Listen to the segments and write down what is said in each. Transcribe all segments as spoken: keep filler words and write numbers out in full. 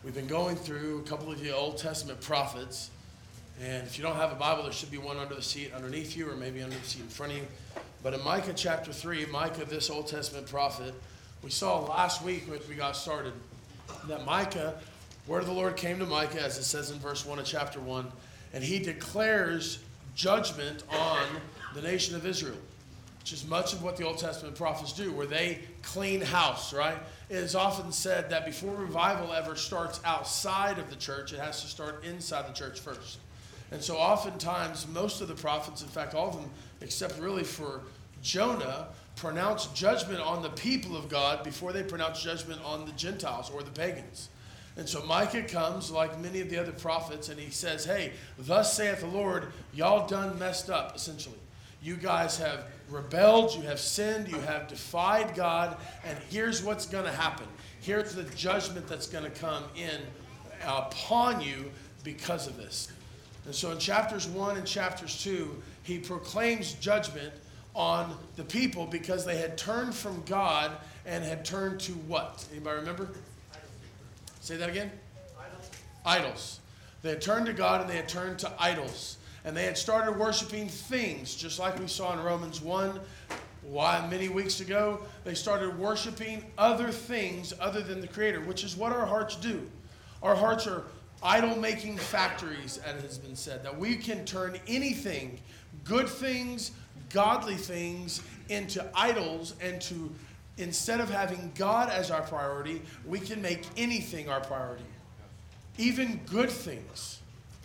We've been going through a couple of the Old Testament prophets. And if you don't have a Bible, there should be one under the seat underneath you or maybe under the seat in front of you. But in Micah chapter three, Micah, this Old Testament prophet, we saw last week when we got started that Micah, word of the Lord came to Micah, as it says in verse one of chapter one, and he declares judgment on the nation of Israel, which is much of what the Old Testament prophets do, where they clean house, right? It is often said that before revival ever starts outside of the church, it has to start inside the church first. And so oftentimes, most of the prophets, in fact, all of them, except really for Jonah, pronounce judgment on the people of God before they pronounce judgment on the Gentiles or the pagans. And so Micah comes, like many of the other prophets, and he says, hey, thus saith the Lord, y'all done messed up, essentially. You guys have rebelled, you have sinned, you have defied God, and here's what's going to happen. Here's the judgment that's going to come in upon you because of this. And so in chapters one and chapters two, he proclaims judgment on the people because they had turned from God and had turned to what? Anybody remember? Idols. Say that again? Idols. Idols. They had turned to God and they had turned to idols. And they had started worshiping things, just like we saw in Romans one. Why, many weeks ago, they started worshiping other things other than the Creator, which is what our hearts do. Our hearts are idol-making factories, as has been said, that we can turn anything, good things, godly things, into idols, and to, instead of having God as our priority, we can make anything our priority. Even good things.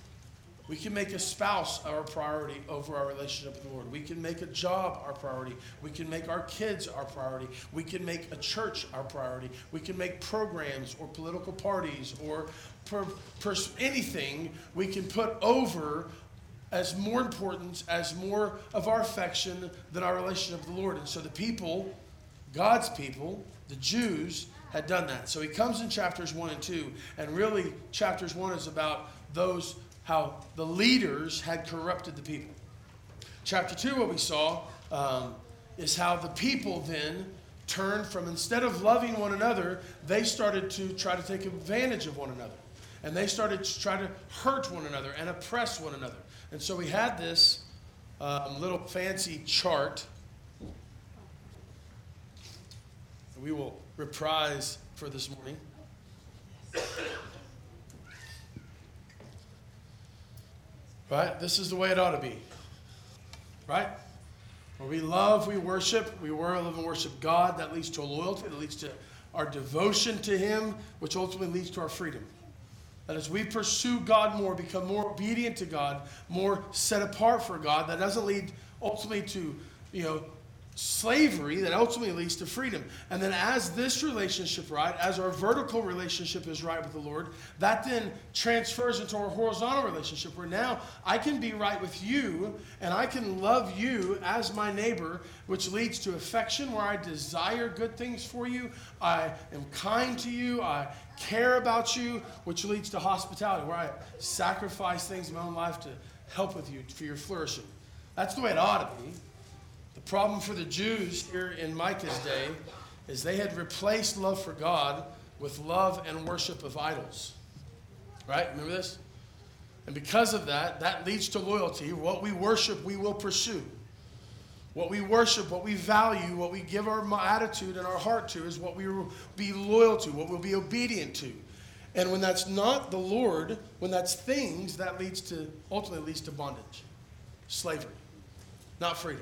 We can make a spouse our priority over our relationship with the Lord. We can make a job our priority. We can make our kids our priority. We can make a church our priority. We can make programs or political parties or per, per, anything we can put over as more important, as more of our affection than our relationship with the Lord. And so the people, God's people, the Jews, had done that. So he comes in chapters one and two, and really chapters one is about those how the leaders had corrupted the people. Chapter two, what we saw, um, is how the people then turned from, instead of loving one another, they started to try to take advantage of one another. And they started to try to hurt one another and oppress one another. And so we had this um, little fancy chart that we will reprise for this morning. Right? This is the way it ought to be. Right? Where we love, we worship, we love and worship God. That leads to a loyalty. That leads to our devotion to Him, which ultimately leads to our freedom. That as we pursue God more, become more obedient to God, more set apart for God, that doesn't lead ultimately to, you know, slavery, that ultimately leads to freedom. And then as this relationship right, as our vertical relationship is right with the Lord, that then transfers into our horizontal relationship where now I can be right with you and I can love you as my neighbor, which leads to affection where I desire good things for you. I am kind to you. I care about you, which leads to hospitality where I sacrifice things in my own life to help with you for your flourishing. That's the way it ought to be. The problem for the Jews here in Micah's day is they had replaced love for God with love and worship of idols. Right? Remember this? And because of that, that leads to loyalty. What we worship, we will pursue. What we worship, what we value, what we give our attitude and our heart to is what we will be loyal to, what we'll be obedient to. And when that's not the Lord, when that's things, that leads to, ultimately leads to bondage, slavery, not freedom.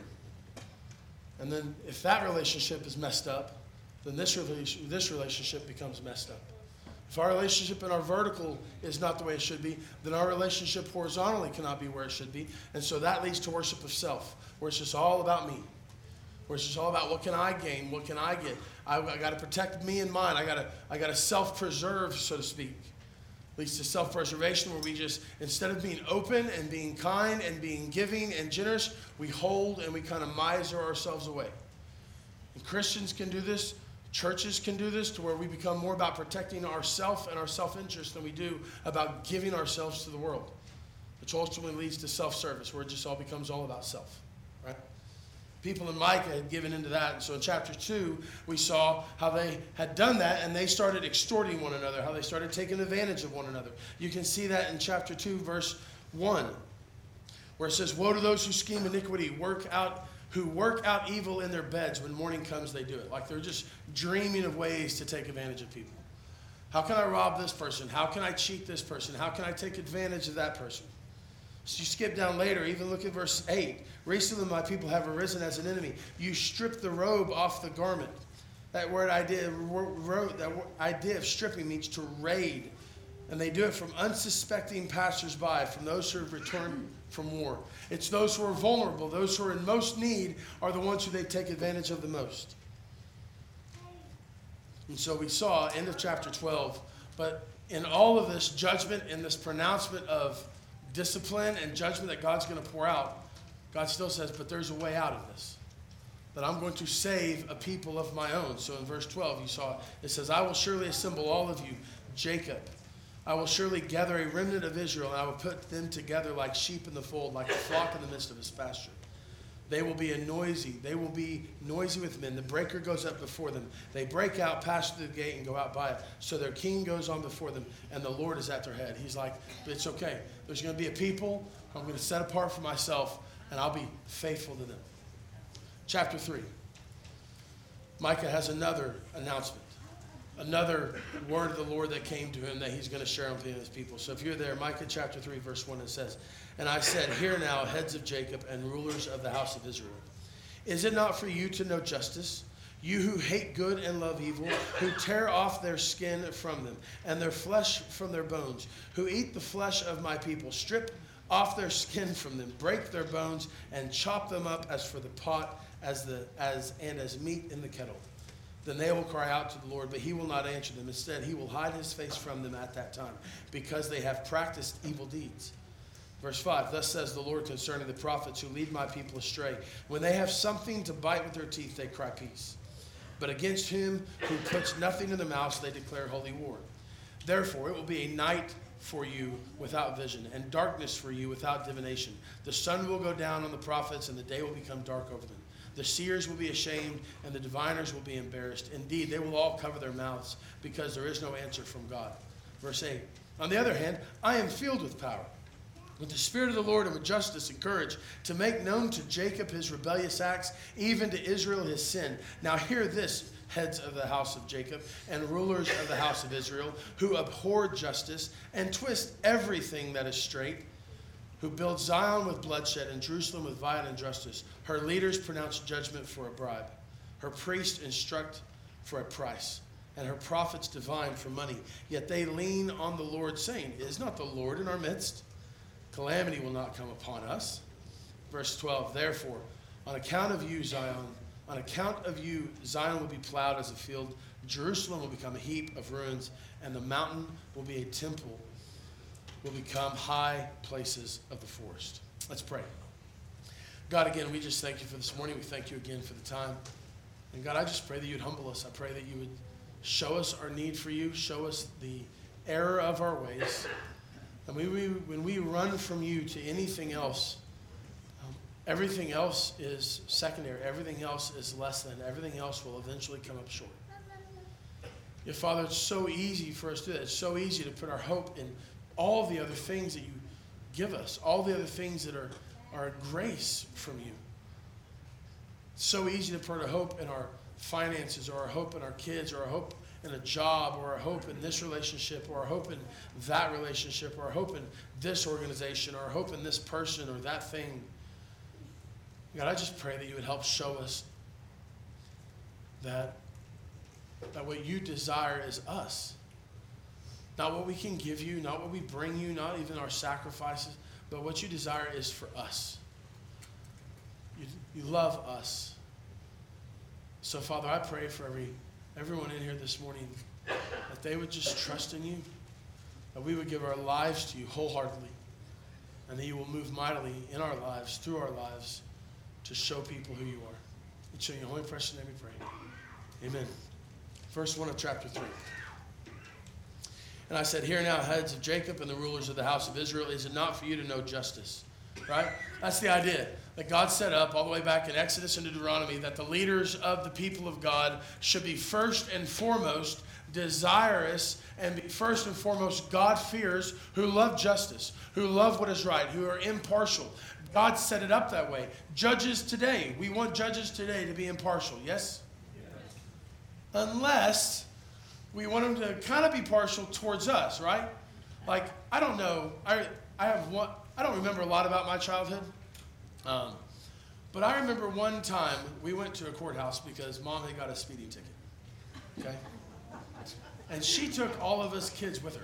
And then if that relationship is messed up, then this, rela- this relationship becomes messed up. If our relationship in our vertical is not the way it should be, then our relationship horizontally cannot be where it should be. And so that leads to worship of self, where it's just all about me. Where it's just all about what can I gain, what can I get. I, I got to protect me and mine. I got to I got to self-preserve, so to speak. Leads to self-preservation where we just, instead of being open and being kind and being giving and generous, we hold and we kind of miser ourselves away. And Christians can do this. Churches can do this to where we become more about protecting ourselves and our self-interest than we do about giving ourselves to the world, which ultimately leads to self-service where it just all becomes all about self. Right? People in Micah had given into that. And so in chapter two, we saw how they had done that, and they started extorting one another, how they started taking advantage of one another. You can see that in chapter two, verse one, where it says, woe to those who scheme iniquity, work out, who work out evil in their beds. When morning comes, they do it. Like they're just dreaming of ways to take advantage of people. How can I rob this person? How can I cheat this person? How can I take advantage of that person? So you skip down later, even look at verse eight. Recently my people have arisen as an enemy. You strip the robe off the garment. That word idea, that idea of stripping means to raid. And they do it from unsuspecting passersby, from those who have returned from war. It's those who are vulnerable, those who are in most need are the ones who they take advantage of the most. And so we saw, end of chapter twelve, but in all of this judgment and this pronouncement of discipline and judgment that God's going to pour out, God still says, but there's a way out of this. That I'm going to save a people of my own. So in verse twelve, you saw, it says, I will surely assemble all of you, Jacob. I will surely gather a remnant of Israel, and I will put them together like sheep in the fold, like a flock in the midst of his pasture. They will be a noisy. They will be noisy with men. The breaker goes up before them. They break out, pass through the gate, and go out by it. So their king goes on before them, and the Lord is at their head. He's like, it's okay. There's going to be a people I'm going to set apart for myself, and I'll be faithful to them. Chapter three. Micah has another announcement. Another word of the Lord that came to him that he's going to share with his people. So if you're there, Micah chapter three, verse one, it says, and I said, hear now, heads of Jacob and rulers of the house of Israel. Is it not for you to know justice? You who hate good and love evil, who tear off their skin from them and their flesh from their bones, who eat the flesh of my people, strip off their skin from them, break their bones, and chop them up as for the pot as the as and as meat in the kettle. Then they will cry out to the Lord, but he will not answer them. Instead, he will hide his face from them at that time, because they have practiced evil deeds. Verse five, thus says the Lord concerning the prophets who lead my people astray. When they have something to bite with their teeth, they cry peace. But against him who puts nothing in their mouths, they declare holy war. Therefore, it will be a night for you without vision, and darkness for you without divination. The sun will go down on the prophets, and the day will become dark over them. The seers will be ashamed, and the diviners will be embarrassed. Indeed, they will all cover their mouths, because there is no answer from God. Verse eight, on the other hand, I am filled with power, with the Spirit of the Lord, and with justice and courage, to make known to Jacob his rebellious acts, even to Israel his sin. Now hear this, heads of the house of Jacob and rulers of the house of Israel, who abhor justice and twist everything that is straight, who build Zion with bloodshed and Jerusalem with violent injustice. Her leaders pronounce judgment for a bribe. Her priests instruct for a price, and her prophets divine for money. Yet they lean on the Lord, saying, is not the Lord in our midst? Calamity will not come upon us. Verse twelve, therefore, on account of you, Zion, on account of you, Zion will be plowed as a field. Jerusalem will become a heap of ruins, and the mountain will be a temple, will become high places of the forest. Let's pray. God, again, we just thank you for this morning. We thank you again for the time. And God, I just pray that you'd humble us. I pray that you would show us our need for you, show us the error of our ways. And we, we, when we run from you to anything else, um, everything else is secondary. Everything else is less than. Everything else will eventually come up short. Yeah, Father, it's so easy for us to do that. It's so easy to put our hope in all the other things that you give us, all the other things that are, are grace from you. It's so easy to put our hope in our finances, or our hope in our kids, or our hope in a job, or our hope in this relationship, or our hope in that relationship, or our hope in this organization, or our hope in this person or that thing. God, I just pray that you would help show us that, that what you desire is us. Not what we can give you, not what we bring you, not even our sacrifices, but what you desire is for us. You, you love us. So, Father, I pray for every everyone in here this morning that they would just trust in you, that we would give our lives to you wholeheartedly, and that you will move mightily in our lives, through our lives, to show people who you are. In your holy precious name we pray. Amen. Verse one of chapter three. And I said, hear now, heads of Jacob and the rulers of the house of Israel, is it not for you to know justice? Right? That's the idea. that God set up all the way back in Exodus and Deuteronomy, that the leaders of the people of God should be first and foremost desirous and be first and foremost God-fearers who love justice, who love what is right, who are impartial. God set it up that way. Judges today, we want judges today to be impartial, yes? Yes. Unless we want them to kind of be partial towards us, right? Like, I don't know, I, I have one, I don't remember a lot about my childhood. Um, but I remember one time we went to a courthouse because Mom had got a speeding ticket, okay? And she took all of us kids with her.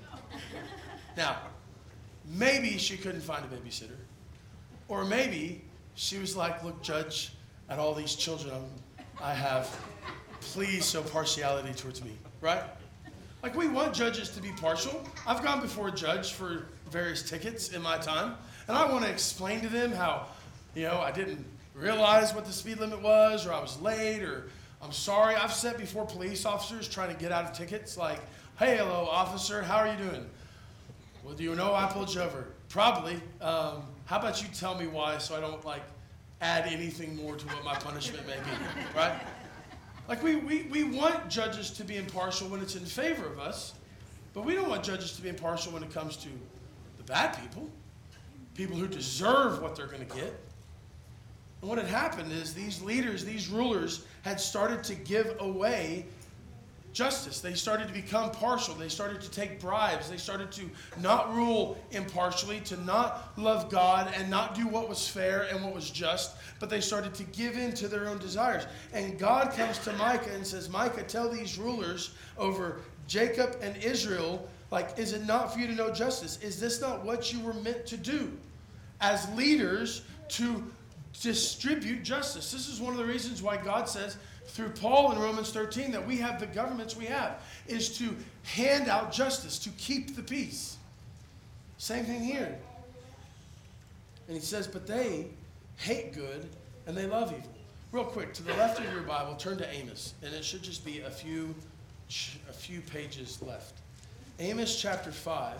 Now, maybe she couldn't find a babysitter. Or maybe she was like, look, Judge, at all these children I have, please show partiality towards me, right? Like, we want judges to be partial. I've gone before a judge for various tickets in my time, and I want to explain to them how, you know, I didn't realize what the speed limit was, or I was late, or I'm sorry. I've sat before police officers trying to get out of tickets, like, hey, hello, officer, how are you doing? Well, do you know I pulled you over? Probably. Um, how about you tell me why so I don't, like, add anything more to what my punishment may be, right? Like, we, we, we want judges to be impartial when it's in favor of us, but we don't want judges to be impartial when it comes to the bad people, people who deserve what they're going to get. And what had happened is these leaders, these rulers, had started to give away justice. They started to become partial. They started to take bribes. They started to not rule impartially, to not love God and not do what was fair and what was just, but they started to give in to their own desires. And God comes to Micah and says, Micah, tell these rulers over Jacob and Israel, like, is it not for you to know justice? Is this not what you were meant to do as leaders, to distribute justice? This is one of the reasons why God says through Paul in Romans thirteen that we have the governments we have, is to hand out justice, to keep the peace. Same thing here. And he says, but they hate good and they love evil. Real quick, to the left of your Bible, turn to Amos, and it should just be a few, a few pages left. Amos chapter five.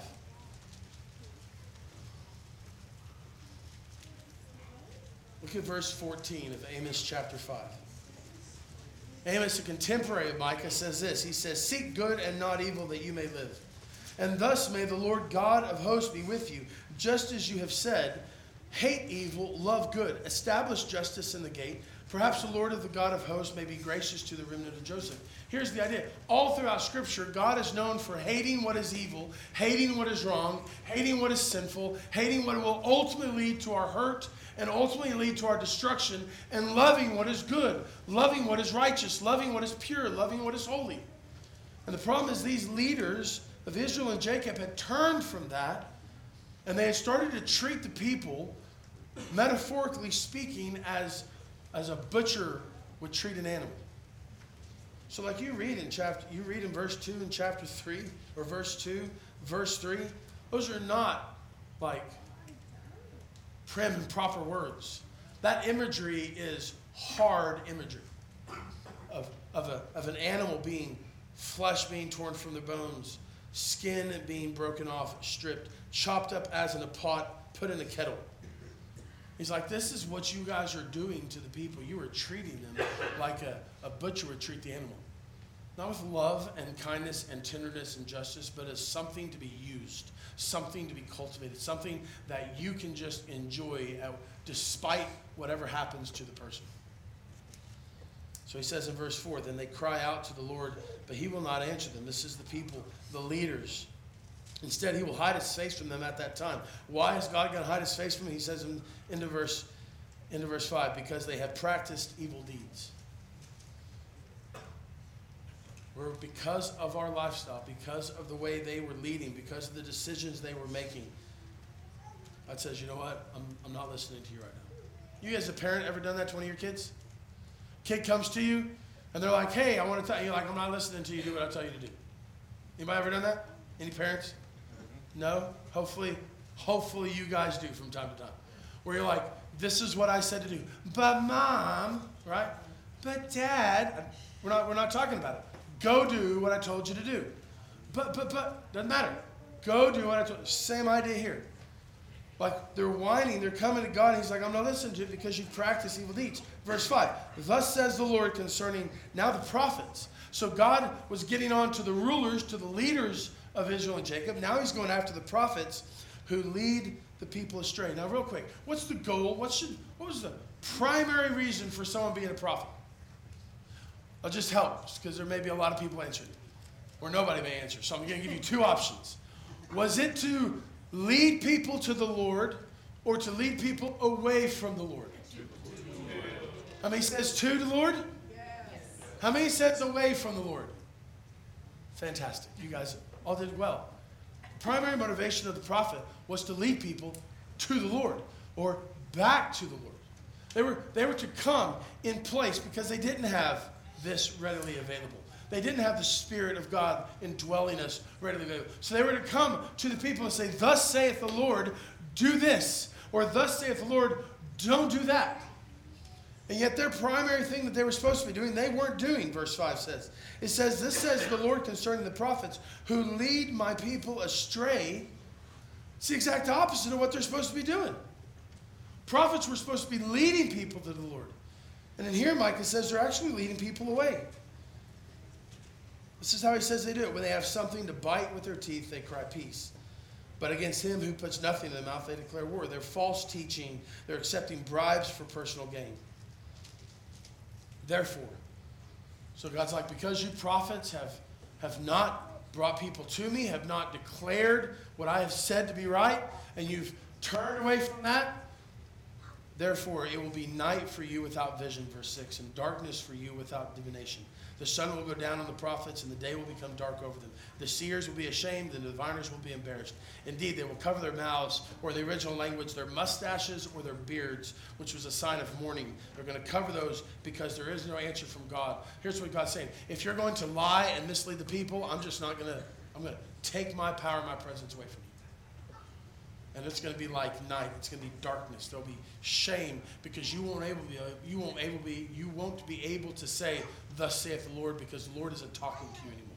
Look at verse fourteen of Amos chapter five. Amos, a contemporary of Micah, says this. He says, seek good and not evil that you may live. And thus may the Lord God of hosts be with you, just as you have said, hate evil, love good, establish justice in the gate. Perhaps the Lord of the God of hosts may be gracious to the remnant of Joseph. Here's the idea. All throughout Scripture, God is known for hating what is evil, hating what is wrong, hating what is sinful, hating what will ultimately lead to our hurt and ultimately lead to our destruction, and loving what is good, loving what is righteous, loving what is pure, loving what is holy. And the problem is these leaders of Israel and Jacob had turned from that, and they had started to treat the people, metaphorically speaking, as, as a butcher would treat an animal. So like you read in chapter, you read in verse two in chapter three, or verse two, verse three, those are not like prim and proper words. That imagery is hard imagery of, of, a, of an animal being, flesh being torn from the bones, skin being broken off, stripped, chopped up as in a pot, put in a kettle. He's like, this is what you guys are doing to the people. You are treating them like a, a butcher would treat the animal. Not with love and kindness and tenderness and justice, but as something to be used, something to be cultivated, something that you can just enjoy uh, despite whatever happens to the person. So he says in verse four, then they cry out to the Lord, but he will not answer them. This is the people, the leaders. Instead, he will hide his face from them at that time. Why is God going to hide his face from them? He says in, into, verse, into verse five, because they have practiced evil deeds. Where because of our lifestyle, because of the way they were leading, because of the decisions they were making, God says, you know what? I'm, I'm not listening to you right now. You as a parent ever done that to one of your kids? Kid comes to you, and they're like, hey, I want to tell you, like, I'm not listening to you. Do what I tell you to do. Anybody ever done that? Any parents? No? Hopefully, hopefully you guys do from time to time. Where you're like, this is what I said to do. But mom, right? But dad, we're not, we're not talking about it. Go do what I told you to do. But, but, but, doesn't matter. Go do what I told you. Same idea here. Like they're whining, they're coming to God, and he's like, I'm not listening to it because you've practiced evil deeds. Verse five, thus says the Lord concerning now the prophets. So God was getting on to the rulers, to the leaders of Israel and Jacob. Now he's going after the prophets who lead the people astray. Now real quick, what's the goal? What should, what was the primary reason for someone being a prophet? I'll just help, because there may be a lot of people answering, or nobody may answer. So I'm going to give you two options. Was it to lead people to the Lord, or to lead people away from the Lord? How many says to the Lord? Yes. How many says away from the Lord? Fantastic. You guys all did well. The primary motivation of the prophet was to lead people to the Lord, or back to the Lord. They were, they were to come in place because they didn't have this readily available. They didn't have the Spirit of God indwelling us readily available. So they were to come to the people and say, thus saith the Lord, do this. Or thus saith the Lord, don't do that. And yet their primary thing that they were supposed to be doing, they weren't doing, verse five says. It says, this says the Lord concerning the prophets who lead my people astray. It's the exact opposite of what they're supposed to be doing. Prophets were supposed to be leading people to the Lord. And in here, Micah says they're actually leading people away. This is how he says they do it. When they have something to bite with their teeth, they cry peace. But against him who puts nothing in the mouth, they declare war. They're false teaching. They're accepting bribes for personal gain. Therefore, so God's like, because you prophets have, have not brought people to me, have not declared what I have said to be right, and you've turned away from that, therefore it will be night for you without vision, verse six, and darkness for you without divination. The sun will go down on the prophets, and the day will become dark over them. The seers will be ashamed, and the diviners will be embarrassed. Indeed, they will cover their mouths, or the original language, their mustaches or their beards, which was a sign of mourning. They're going to cover those because there is no answer from God. Here's what God's saying. If you're going to lie and mislead the people, I'm just not going to, I'm going to take my power and my presence away from you. And it's going to be like night. It's going to be darkness. There'll be shame because you won't able to be, you won't able to be, you won't be able to say, thus saith the Lord, because the Lord isn't talking to you anymore.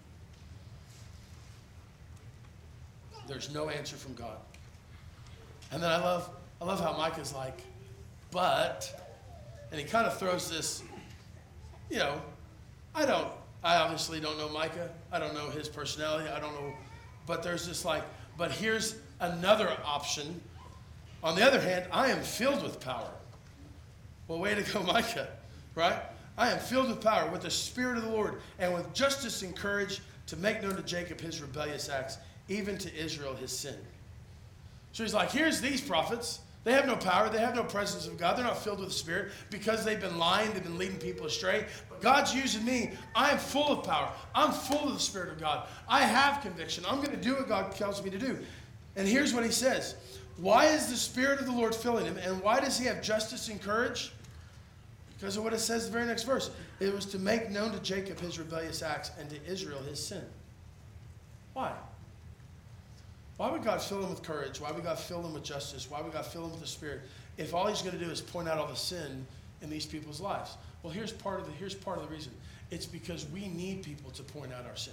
There's no answer from God. And then I love, I love how Micah's like, but, and he kind of throws this, you know, I don't, I obviously don't know Micah. I don't know his personality. I don't know, but there's this like, but here's another option. On the other hand, I am filled with power. Well, way to go, Micah, right? I am filled with power, with the Spirit of the Lord, and with justice and courage to make known to Jacob his rebellious acts, even to Israel his sin. So he's like, here's these prophets. They have no power. They have no presence of God. They're not filled with the Spirit because they've been lying. They've been leading people astray. But God's using me. I am full of power. I'm full of the Spirit of God. I have conviction. I'm going to do what God tells me to do. And here's what he says. Why is the Spirit of the Lord filling him? And why does he have justice and courage? Because of what it says in the very next verse. It was to make known to Jacob his rebellious acts and to Israel his sin. Why? Why would God fill him with courage? Why would God fill him with justice? Why would God fill him with the Spirit if all he's going to do is point out all the sin in these people's lives? Well, here's part of the, here's part of the reason. It's because we need people to point out our sin.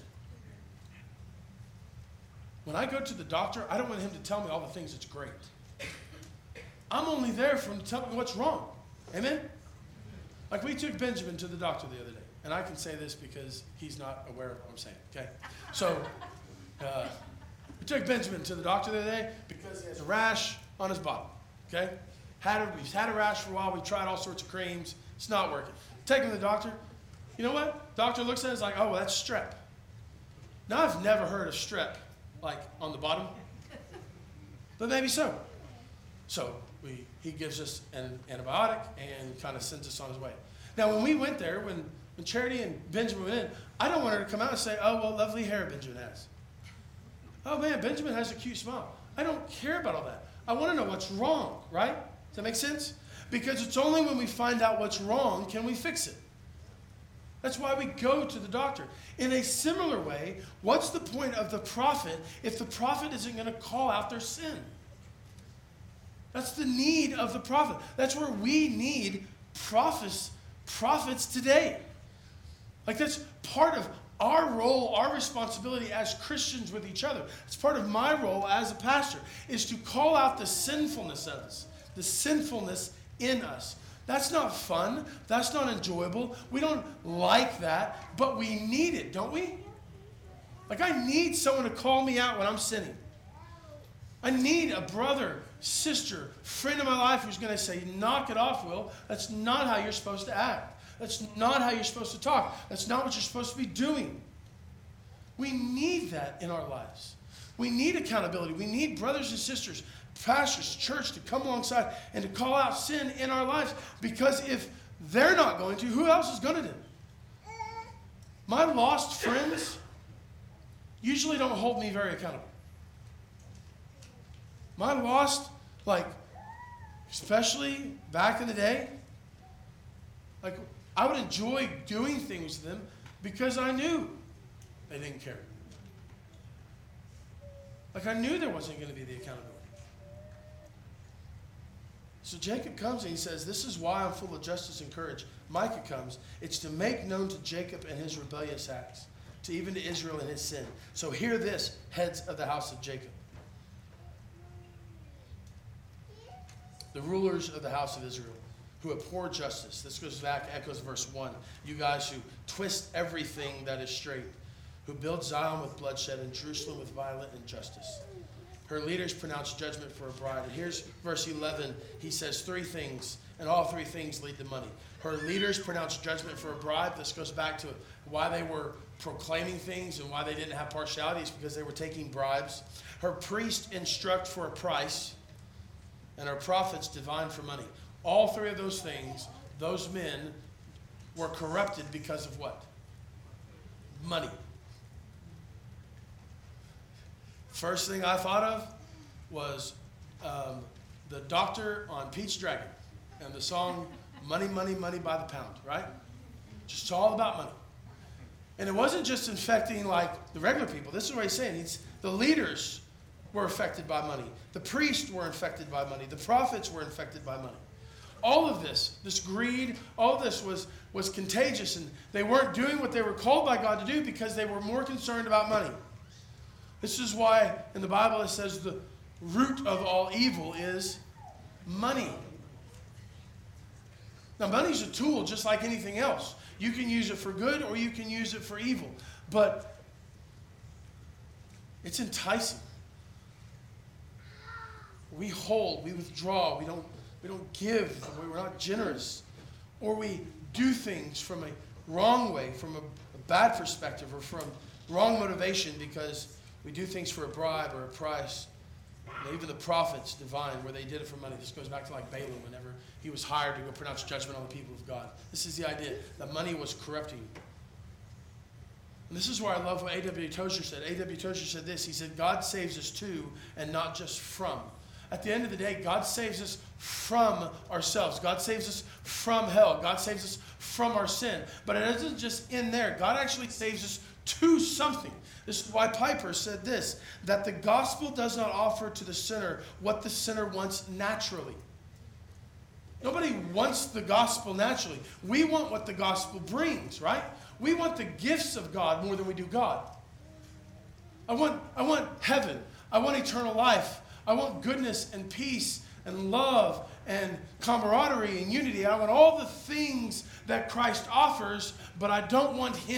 When I go to the doctor, I don't want him to tell me all the things that's great. I'm only there for him to tell me what's wrong. Amen? Like we took Benjamin to the doctor the other day. And I can say this because he's not aware of what I'm saying. Okay? So, uh, we took Benjamin to the doctor the other day because he has a rash on his bottom. Okay? Had a, he's had a rash for a while. We tried all sorts of creams. It's not working. Take him to the doctor. You know what? Doctor looks at it and is like, oh, well, that's strep. Now, I've never heard of strep, like on the bottom. But maybe so. So we, he gives us an antibiotic and kind of sends us on his way. Now, when we went there, when, when Charity and Benjamin went in, I don't want her to come out and say, oh, well, lovely hair Benjamin has. Oh, man, Benjamin has a cute smile. I don't care about all that. I want to know what's wrong, right? Does that make sense? Because it's only when we find out what's wrong can we fix it. That's why we go to the doctor. In a similar way, what's the point of the prophet if the prophet isn't going to call out their sin? That's the need of the prophet. That's where we need prophets, prophets today. Like that's part of our role, our responsibility as Christians with each other, it's part of my role as a pastor, is to call out the sinfulness of us, the sinfulness in us. That's not fun. That's not enjoyable. We don't like that, but we need it, don't we? Like, I need someone to call me out when I'm sinning. I need a brother, sister, friend of my life who's going to say, knock it off, Will. That's not how you're supposed to act. That's not how you're supposed to talk. That's not what you're supposed to be doing. We need that in our lives. We need accountability. We need brothers and sisters, pastors, church to come alongside and to call out sin in our lives. Because if they're not going to, who else is going to do? My lost friends usually don't hold me very accountable. My lost, like, especially back in the day, like, I would enjoy doing things with them because I knew they didn't care. Like, I knew there wasn't going to be the accountability. So Jacob comes and he says, this is why I'm full of justice and courage. Micah comes. It's to make known to Jacob and his rebellious acts, to even to Israel and his sin. So hear this, heads of the house of Jacob. The rulers of the house of Israel, who abhor justice. This goes back, echoes verse one. You guys who twist everything that is straight, who build Zion with bloodshed and Jerusalem with violent injustice. Her leaders pronounce judgment for a bride. And here's verse eleven. He says three things, and all three things lead to money. Her leaders pronounce judgment for a bribe. This goes back to why they were proclaiming things and why they didn't have partiality. It's because they were taking bribes. Her priests instruct for a price, and her prophets divine for money. All three of those things, those men were corrupted because of what? Money. First thing I thought of was um, the Doctor on Pete's Dragon and the song Money, Money, Money by the Pound, right? Just all about money. And it wasn't just infecting like the regular people. This is what he's saying. It's the leaders were affected by money. The priests were infected by money. The prophets were infected by money. All of this, this greed, all of this was, was contagious, and they weren't doing what they were called by God to do because they were more concerned about money. This is why in the Bible it says the root of all evil is money. Now, money's a tool just like anything else. You can use it for good or you can use it for evil. But it's enticing. We hold, we withdraw, we don't, we don't give, we're not generous. Or we do things from a wrong way, from a, a bad perspective, or from wrong motivation because we do things for a bribe or a price. And even the prophets divine, where they did it for money. This goes back to like Balaam whenever he was hired to go pronounce judgment on the people of God. This is the idea. That money was corrupting. And this is where I love what A W Tozer said. A W Tozer said this. He said, God saves us to and not just from. At the end of the day, God saves us from ourselves. God saves us from hell. God saves us from our sin. But it isn't just in there. God actually saves us to something. This is why Piper said this, that the gospel does not offer to the sinner what the sinner wants naturally. Nobody wants the gospel naturally. We want what the gospel brings, right? We want the gifts of God more than we do God. I want, I want heaven. I want eternal life. I want goodness and peace and love and camaraderie and unity. I want all the things that Christ offers, but I don't want him.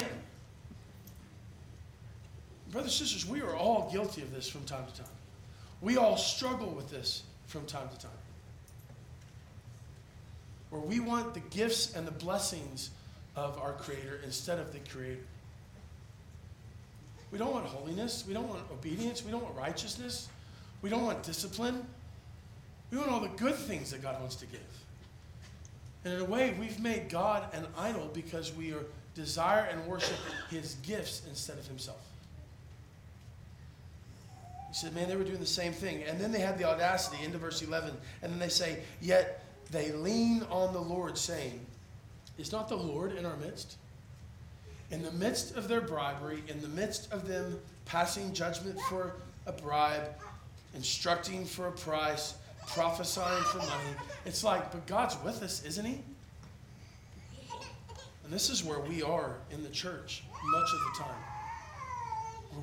Brothers and sisters, we are all guilty of this from time to time. We all struggle with this from time to time. Where we want the gifts and the blessings of our Creator instead of the Creator. We don't want holiness. We don't want obedience. We don't want righteousness. We don't want discipline. We want all the good things that God wants to give. And in a way, we've made God an idol because we are desire and worship his gifts instead of himself. He said, man, they were doing the same thing. And then they had the audacity into verse eleven. And then they say, yet they lean on the Lord, saying, is not the Lord in our midst? In the midst of their bribery, in the midst of them passing judgment for a bribe, instructing for a price, prophesying for money, it's like, but God's with us, isn't he? And this is where we are in the church much of the time.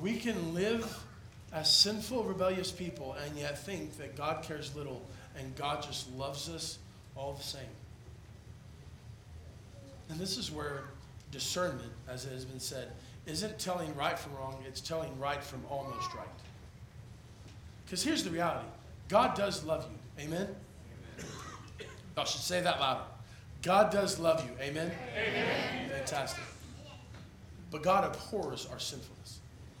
we can live as sinful, rebellious people and yet think that God cares little and God just loves us all the same. And this is where discernment, as it has been said, isn't telling right from wrong, it's telling right from almost right. Because here's the reality. God does love you. Amen? Amen. I should say that louder. God does love you. Amen? Amen. Fantastic. But God abhors our sinfulness.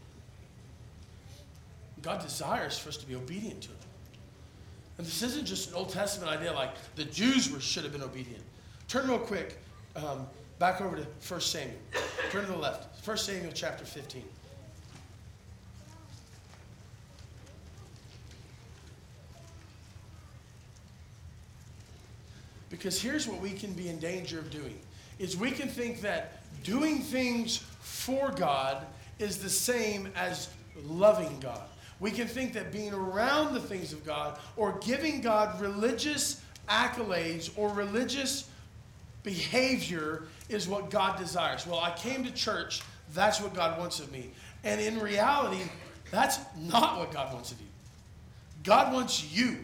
God desires for us to be obedient to Him. And this isn't just an Old Testament idea like the Jews were, should have been obedient. Turn real quick um, back over to First Samuel. Turn to the left. First Samuel chapter fifteen. Because here's what we can be in danger of doing, is we can think that doing things for God is the same as loving God. We can think that being around the things of God or giving God religious accolades or religious behavior is what God desires. Well, I came to church, that's what God wants of me. And in reality, that's not what God wants of you. God wants you.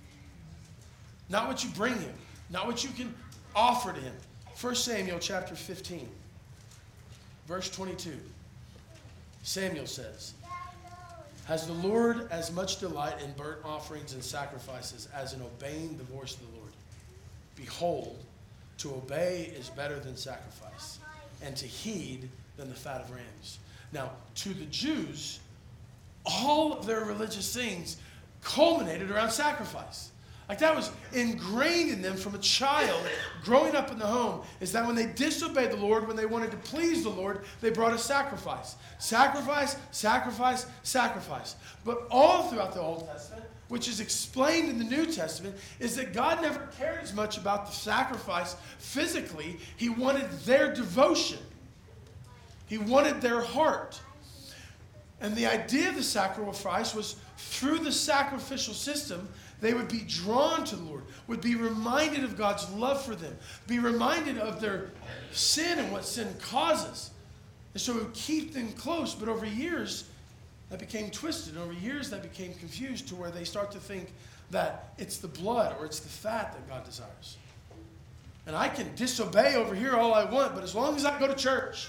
Not what you bring Him. Not what you can offer to Him. First Samuel chapter fifteen, verse twenty-two. Samuel says, "Has the Lord as much delight in burnt offerings and sacrifices as in obeying the voice of the Lord? Behold, to obey is better than sacrifice, and to heed than the fat of rams." Now, to the Jews, all of their religious things culminated around sacrifice. Like that was ingrained in them from a child growing up in the home, is that when they disobeyed the Lord, when they wanted to please the Lord, they brought a sacrifice. Sacrifice, sacrifice, sacrifice. But all throughout the Old Testament, which is explained in the New Testament, is that God never cared as much about the sacrifice physically. He wanted their devotion. He wanted their heart. And the idea of the sacrifice was through the sacrificial system, they would be drawn to the Lord, would be reminded of God's love for them, be reminded of their sin and what sin causes. And so it would keep them close. But over years, that became twisted. Over years, that became confused to where they start to think that it's the blood or it's the fat that God desires. And I can disobey over here all I want, but as long as I go to church,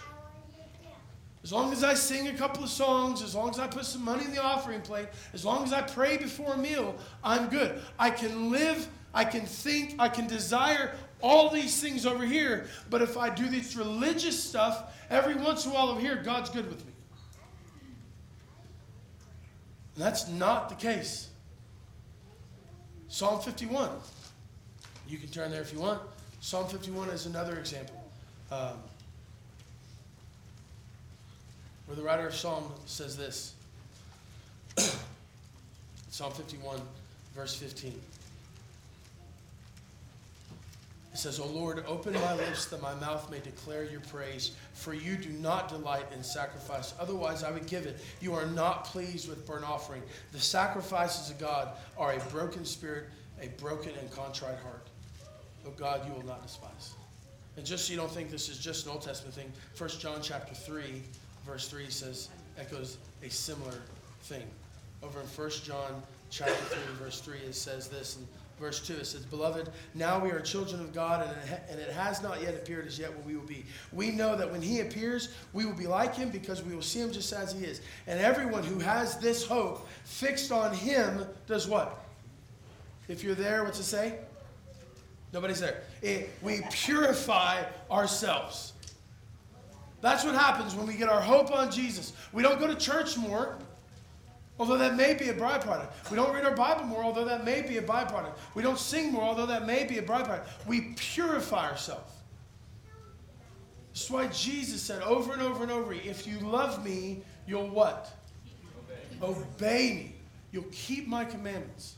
as long as I sing a couple of songs, as long as I put some money in the offering plate, as long as I pray before a meal, I'm good. I can live, I can think, I can desire all these things over here, but if I do this religious stuff, every once in a while over here, God's good with me. And that's not the case. Psalm fifty-one. You can turn there if you want. Psalm fifty-one is another example. Um, where the writer of Psalm says this. Psalm fifty-one, verse fifteen. It says, "O Lord, open my lips that my mouth may declare your praise, for you do not delight in sacrifice. Otherwise I would give it. You are not pleased with burnt offering. The sacrifices of God are a broken spirit, a broken and contrite heart. O God, you will not despise." And just so you don't think this is just an Old Testament thing, First John chapter three, verse three says, echoes a similar thing. Over in First John chapter three, verse three, it says this. In verse two, it says, "Beloved, now we are children of God, and it, ha- and it has not yet appeared as yet what we will be. We know that when He appears, we will be like Him, because we will see Him just as He is. And everyone who has this hope fixed on Him does what?" If you're there, what's it say? Nobody's there. It, we purify ourselves. That's what happens when we get our hope on Jesus. We don't go to church more, although that may be a byproduct. We don't read our Bible more, although that may be a byproduct. We don't sing more, although that may be a byproduct. We purify ourselves. That's why Jesus said over and over and over, if you love me, you'll what? Obey, Obey me. You'll keep my commandments.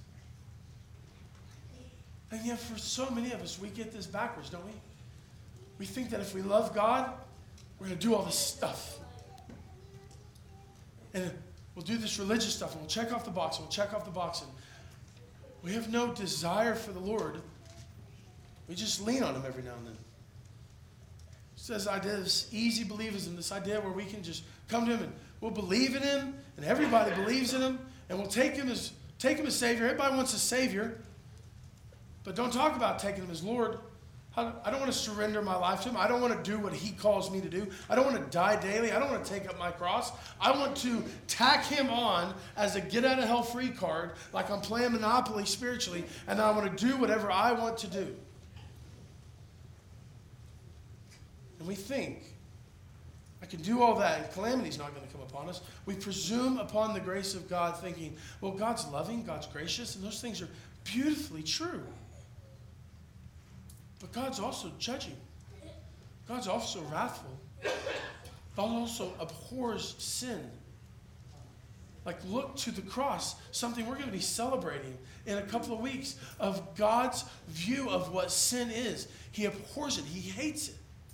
And yet for so many of us, we get this backwards, don't we? We think that if we love God, we're going to do all this stuff. And we'll do this religious stuff, and we'll check off the box, and we'll check off the box, and we have no desire for the Lord. We just lean on Him every now and then. It's this idea, this easy believism, this idea where we can just come to him and we'll believe in him, and everybody believes in him, and we'll take him as take him as Savior. Everybody wants a Savior, but don't talk about taking him as Lord. I don't want to surrender my life to him. I don't want to do what he calls me to do. I don't want to die daily. I don't want to take up my cross. I want to tack him on as a get-out-of-hell-free card, like I'm playing Monopoly spiritually, and then I want to do whatever I want to do. And we think, I can do all that, and calamity's not going to come upon us. We presume upon the grace of God, thinking, well, God's loving, God's gracious, and those things are beautifully true. But God's also judging. God's also wrathful. God also abhors sin. Like, look to the cross, something we're going to be celebrating in a couple of weeks, of God's view of what sin is. He abhors it. He hates it.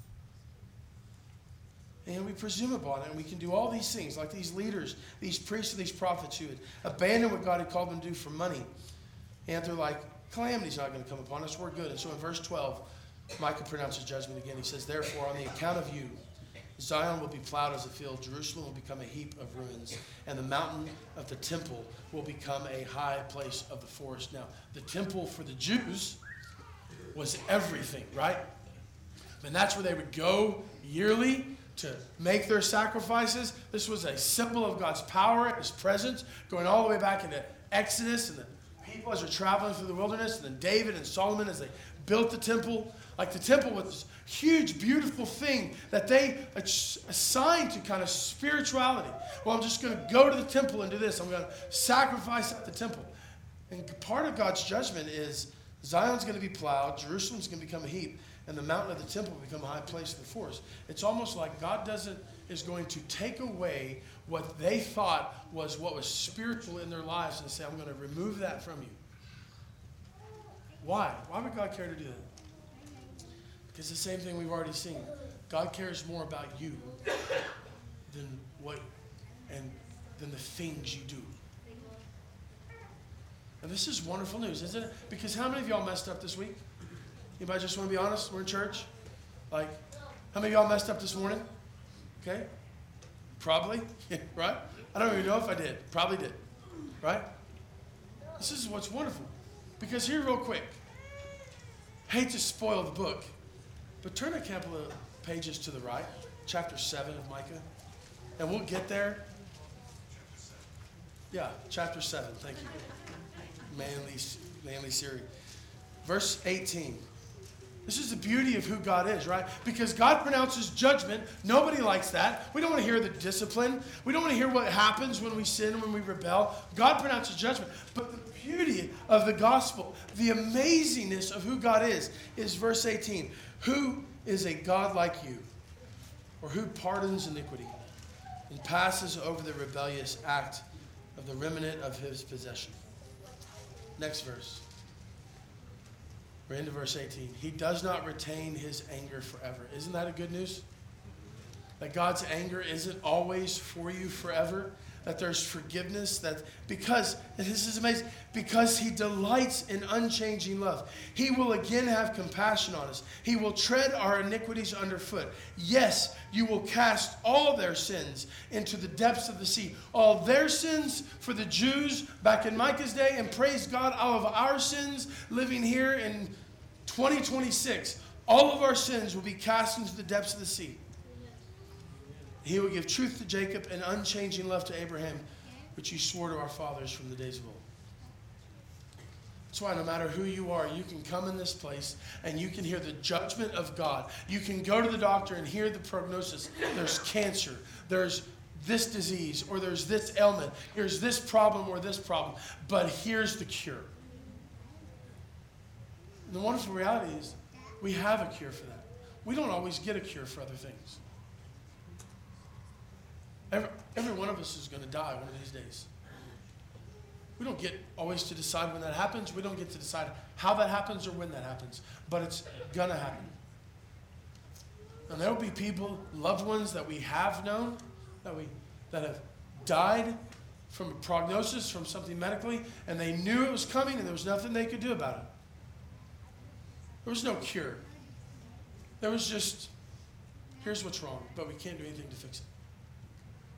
And we presume upon it, and we can do all these things, like these leaders, these priests, and these prophets who would abandon what God had called them to do for money. And they're like, calamity's not going to come upon us. We're good. And so in verse twelve, Micah pronounces judgment again. He says, therefore, on the account of you, Zion will be plowed as a field. Jerusalem will become a heap of ruins. And the mountain of the temple will become a high place of the forest. Now, the temple for the Jews was everything, right? And that's where they would go yearly to make their sacrifices. This was a symbol of God's power and his presence, going all the way back into Exodus and the people as they're traveling through the wilderness, and then David and Solomon as they built the temple. Like, the temple was this huge, beautiful thing that they assigned to kind of spirituality. Well, I'm just going to go to the temple and do this. I'm going to sacrifice at the temple. And part of God's judgment is Zion's going to be plowed, Jerusalem's going to become a heap, and the mountain of the temple will become a high place in the forest. It's almost like God doesn't is going to take away what they thought was what was spiritual in their lives and say, I'm going to remove that from you. Why? Why would God care to do that? Because the same thing we've already seen. God cares more about you than what and than the things you do. And this is wonderful news, isn't it? Because how many of y'all messed up this week? Anybody just want to be honest? We're in church. Like, how many of y'all messed up this morning? Okay? Probably. Right? I don't even know if I did. Probably did. Right? This is what's wonderful. Because here, real quick, hate to spoil the book, but turn a couple of pages to the right, chapter seven of Micah, and we'll get there. Yeah, chapter seven. Thank you. Manly, manly Siri. Verse eighteen. This is the beauty of who God is, right? Because God pronounces judgment. Nobody likes that. We don't want to hear the discipline. We don't want to hear what happens when we sin, when we rebel. God pronounces judgment. But the beauty of the gospel, the amazingness of who God is, is verse eighteen. Who is a God like you? Or who pardons iniquity and passes over the rebellious act of the remnant of his possession? Next verse. We're into verse eighteen. He does not retain his anger forever. Isn't that a good news? That God's anger isn't always for you forever. That there's forgiveness. That because, and this is amazing, because he delights in unchanging love. He will again have compassion on us. He will tread our iniquities underfoot. Yes, you will cast all their sins into the depths of the sea. All their sins for the Jews back in Micah's day, and praise God, all of our sins living here in twenty twenty-six. All of our sins will be cast into the depths of the sea. He will give truth to Jacob and unchanging love to Abraham, which he swore to our fathers from the days of old. That's why no matter who you are, you can come in this place and you can hear the judgment of God. You can go to the doctor and hear the prognosis. There's cancer. There's this disease, or there's this ailment. Here's this problem or this problem. But here's the cure. And the wonderful reality is we have a cure for that. We don't always get a cure for other things. Every, every one of us is going to die one of these days. We don't get always to decide when that happens. We don't get to decide how that happens or when that happens. But it's going to happen. And there will be people, loved ones that we have known, that we that have died from a prognosis, from something medically, and they knew it was coming and there was nothing they could do about it. There was no cure. There was just, here's what's wrong, but we can't do anything to fix it.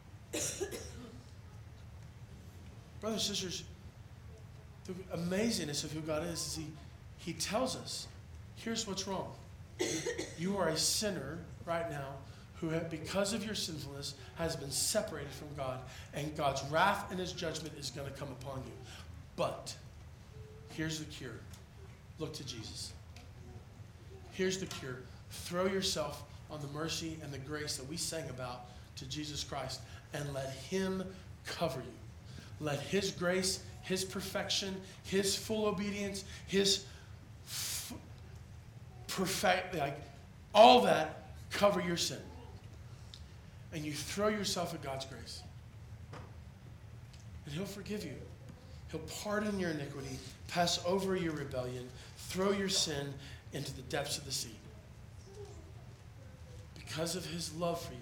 Brothers and sisters, the amazingness of who God is is he, he tells us, here's what's wrong. You are a sinner right now who, have, because of your sinfulness, has been separated from God, and God's wrath and his judgment is going to come upon you. But here's the cure. Look to Jesus. Here's the cure. Throw yourself on the mercy and the grace that we sang about to Jesus Christ, and let him cover you. Let his grace, his perfection, his full obedience, his f- perfect, like all that, cover your sin. And you throw yourself at God's grace. And he'll forgive you. He'll pardon your iniquity, pass over your rebellion, throw your sin into the depths of the sea. Because of his love for you.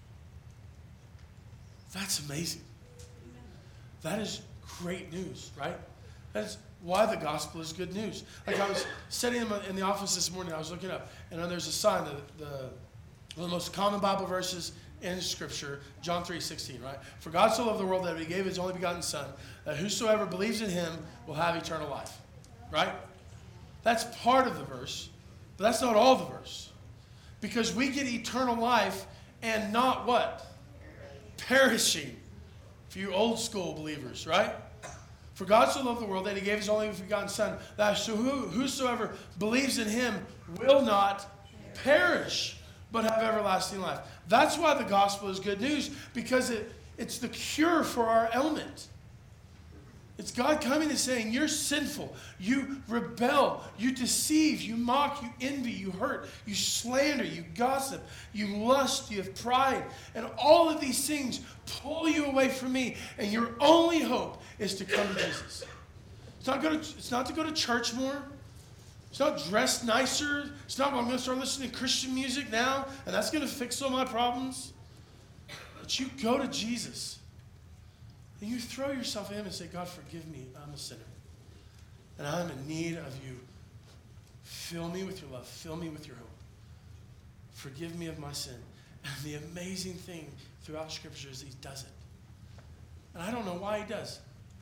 That's amazing. That is great news, right? That is why the gospel is good news. Like I was sitting in, my, in the office this morning, I was looking up, and there's a sign, the, the, one of the most common Bible verses in Scripture, John three sixteen, right? For God so loved the world that he gave his only begotten Son, that whosoever believes in him will have eternal life, right? That's part of the verse, but that's not all the verse. Because we get eternal life and not what? Perishing. For you old school believers, right? For God so loved the world that he gave his only begotten Son, that whosoever believes in him will not perish, but have everlasting life. That's why the gospel is good news, because it, it's the cure for our ailment. It's God coming and saying, you're sinful, you rebel, you deceive, you mock, you envy, you hurt, you slander, you gossip, you lust, you have pride. And all of these things pull you away from me. And your only hope is to come to Jesus. It's not, go to, it's not to go to church more. It's not dress nicer. It's not, well, I'm going to start listening to Christian music now, and that's going to fix all my problems. But you go to Jesus. And you throw yourself at him and say, God, forgive me. I'm a sinner. And I'm in need of you. Fill me with your love. Fill me with your hope. Forgive me of my sin. And the amazing thing throughout Scripture is he does it. And I don't know why he does.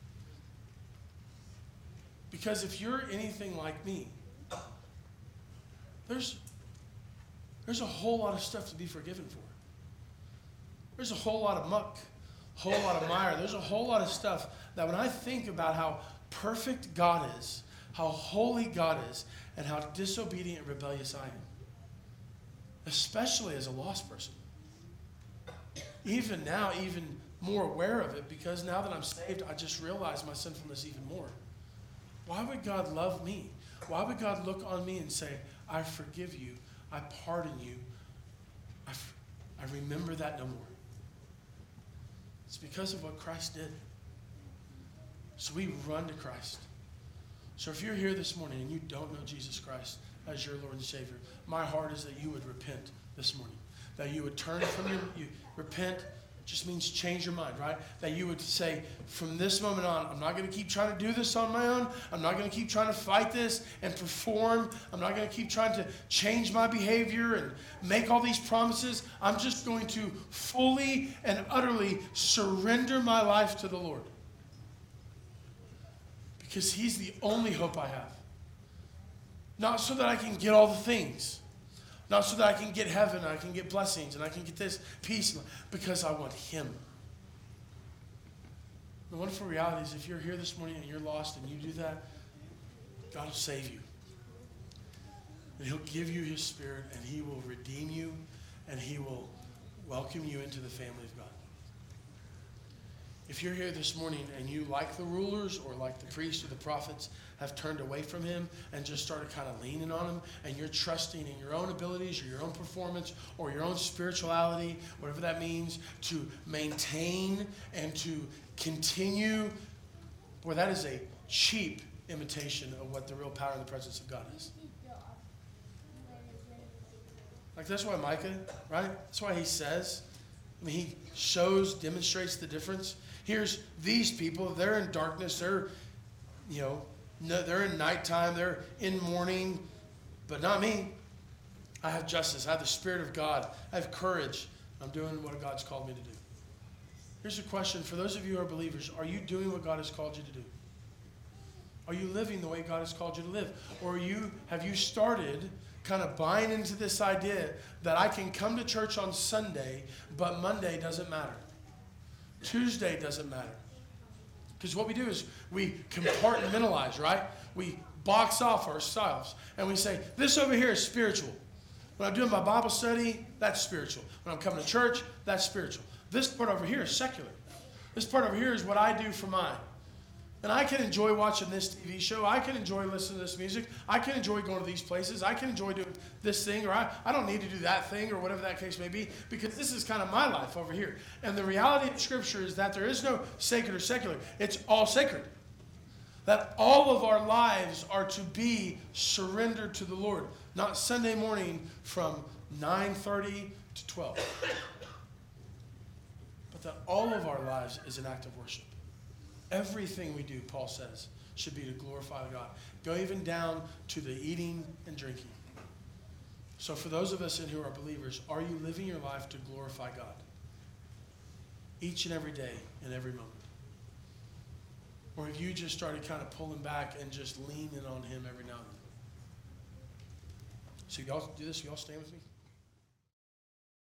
Because if you're anything like me, there's, there's a whole lot of stuff to be forgiven for. There's a whole lot of muck. Whole lot of mire. There's a whole lot of stuff that when I think about how perfect God is, how holy God is, and how disobedient and rebellious I am, especially as a lost person, even now, even more aware of it, because now that I'm saved, I just realize my sinfulness even more. Why would God love me? Why would God look on me and say, I forgive you, I pardon you, I, f- I remember that no more? It's because of what Christ did. So we run to Christ. So if you're here this morning and you don't know Jesus Christ as your Lord and Savior, my heart is that you would repent this morning. That you would turn from your, you repent just means change your mind, right? That you would say, from this moment on, I'm not going to keep trying to do this on my own. I'm not going to keep trying to fight this and perform. I'm not going to keep trying to change my behavior and make all these promises. I'm just going to fully and utterly surrender my life to the Lord. Because he's the only hope I have. Not so that I can get all the things. Not so that I can get heaven, and I can get blessings, and I can get this peace, because I want him. The wonderful reality is if you're here this morning and you're lost and you do that, God will save you. And he'll give you his Spirit, and he will redeem you, and he will welcome you into the family of God. If you're here this morning and you, like the rulers or like the priests or the prophets, have turned away from him and just started kind of leaning on him, and you're trusting in your own abilities or your own performance or your own spirituality, whatever that means, to maintain and to continue, boy, that is a cheap imitation of what the real power and the presence of God is. Like that's why Micah, right? That's why he says, I mean, he shows, demonstrates the difference. Here's these people, they're in darkness, they're, you know, no, they're in nighttime, they're in mourning, but not me. I have justice, I have the Spirit of God, I have courage. I'm doing what God's called me to do. Here's a question for those of you who are believers. Are you doing what God has called you to do? Are you living the way God has called you to live? Or are you, have you started kind of buying into this idea that I can come to church on Sunday, but Monday doesn't matter? Tuesday doesn't matter. Because what we do is we compartmentalize, right? We box off ourselves and we say, this over here is spiritual. When I'm doing my Bible study, that's spiritual. When I'm coming to church, that's spiritual. This part over here is secular. This part over here is what I do for mine. And I can enjoy watching this T V show. I can enjoy listening to this music. I can enjoy going to these places. I can enjoy doing this thing, or I, I don't need to do that thing, or whatever that case may be, because this is kind of my life over here. And the reality of Scripture is that there is no sacred or secular. It's all sacred. That all of our lives are to be surrendered to the Lord. Not Sunday morning from nine thirty to twelve. But that all of our lives is an act of worship. Everything we do, Paul says, should be to glorify God. Go even down to the eating and drinking. So for those of us in who are believers, are you living your life to glorify God? Each and every day, in every moment. Or have you just started kind of pulling back and just leaning on him every now and then? So y'all do this? Y'all stand with me?